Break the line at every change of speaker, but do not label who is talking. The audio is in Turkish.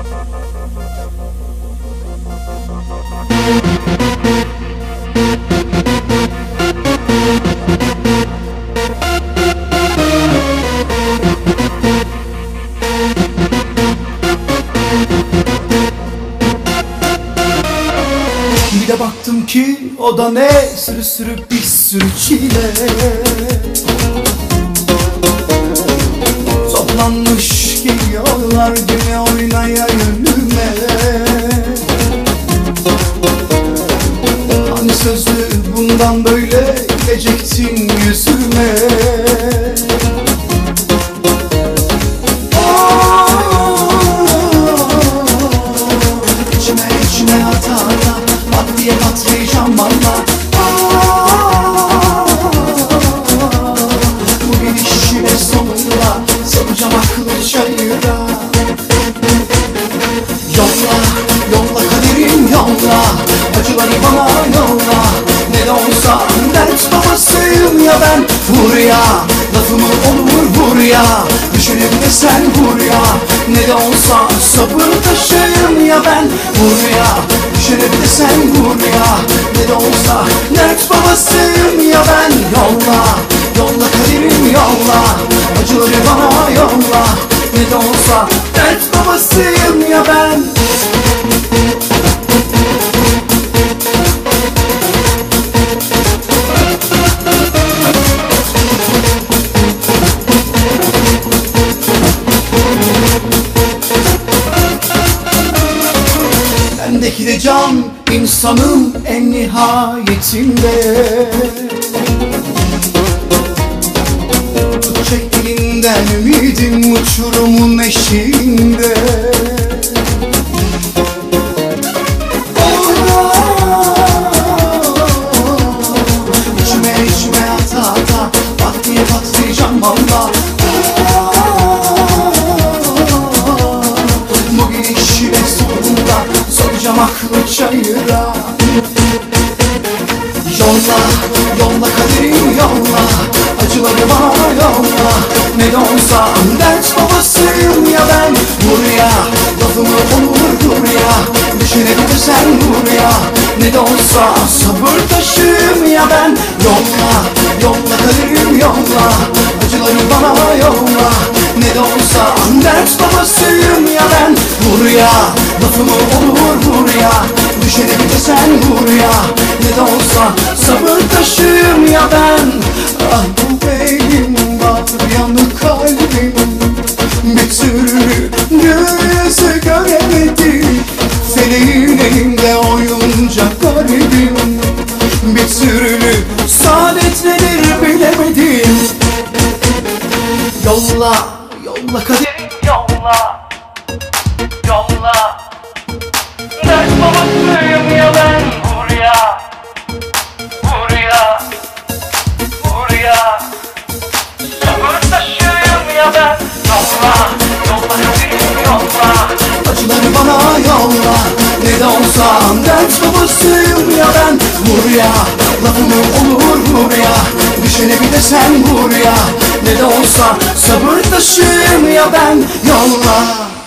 Bir de baktım ki o da ne, sürü bir sürü çile. Toplanmış geliyorlar güne oynaya önüme. Hani sözü bundan böyle gülecektin yüzüme. İçime ata ata pat diye patlayacağım valla. Bu gidişine sonunda salacağım aklı çayıra. Yolla, yolla kaderim yolla, acıları bana yolla. Ne de olsa dert babasıyım ya ben. Vur ya, lafımı olur vur ya, düşünüp de sen vur ya. Ne de olsa sabır taşıyım ya ben. Vur ya, düşünüp de sen vur ya. Ne de olsa dert babasıyım ya ben. Yolla, yolla kaderim yolla, acıları bana yolla. Ne de olsa dert babasıyım ya ben. Bendeki de can insanın en nihayetinde. Tutacak elinden ümidim uçurumun eşiğinde. İçime ata ata pat diye patlayacağım valla. Bu gidişine sonunda soracağım aklı çayıra. Yolla, yolla kaderim yolla, acıları bana yolla. Ne de olsa dert babasıyım ya ben. Vur ya, lafımı olur vur ya, düşene bir de sen vur ya. Ne de olsa sabır taşıyım ya ben. Yolla, yolla kaderim yolla, acıları bana yolla. Ne de olsa dert babasıyım ya ben. Vur ya, lafımı olur vur ya, düşene bir de sen vur ya. Ne de olsa sabır taşıyım ya ben. Ah bu benim var yanık kalbim, bir türlü yüzü göremedim. Feleğin elinde oyuncak garibim, bir türlü saadet nedir bilemedim. Yolla, yolla kaderim yolla, yolla dert babasıyım ya ben. Vur ya, vur ya, vur ya, sabır taşıyım ya ben. Yolla, yolla kaderim yolla, acıları bana yolla. Ne de olsa dert babasıyım ya ben. Vur ya, lafımı olur vur ya, düşene bir de sen vur ya. Ne de olsa sabır taşıyım ya ben. Yolla.